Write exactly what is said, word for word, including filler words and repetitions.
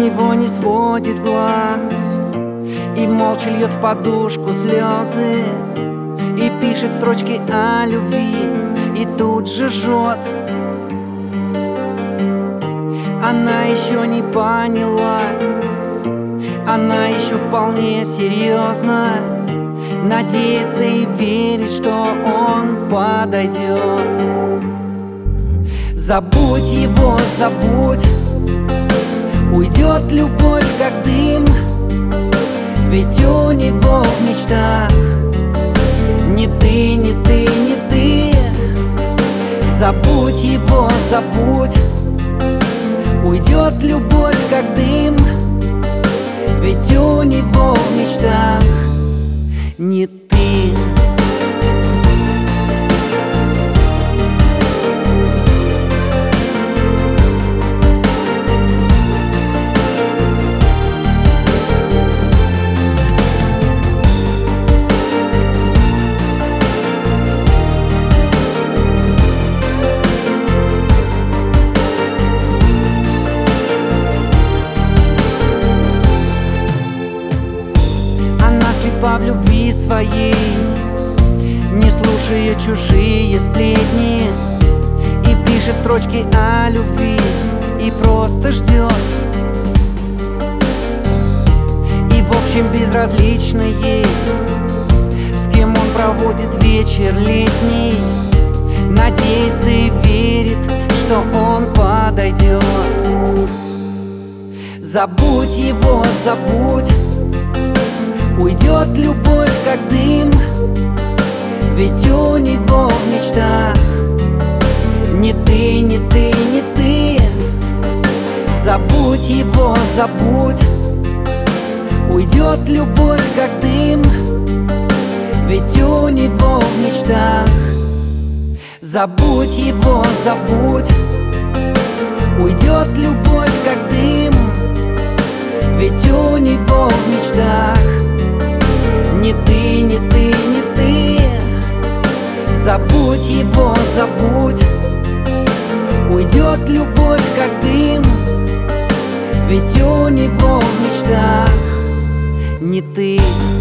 него не сводит глаз и молча льет в подушку слезы, и пишет строчки о любви, и тут же жжет. Она еще не поняла, она еще вполне серьезно надеется и верит, что он подойдет. Забудь его, забудь, уйдет любовь как дым, ведь у него в мечтах не ты, не ты, не ты. Забудь его, забудь, уйдет любовь как дым, ведь у него в мечтах не ты. В любви своей, не слушая чужие сплетни, и пишет строчки о любви, и просто ждет. И в общем безразлично ей, с кем он проводит вечер летний, надеется и верит, что он подойдет. Забудь его, забудь, уйдет любовь как дым, ведь у него в мечтах не ты, не ты, не ты. Забудь его, забудь, уйдет любовь как дым, ведь у него в мечтах. Забудь его, забудь, уйдет любовь как дым, ведь у него в мечтах не ты, не ты, не ты. Забудь его, забудь, уйдет любовь как дым, ведь у него в мечтах не ты.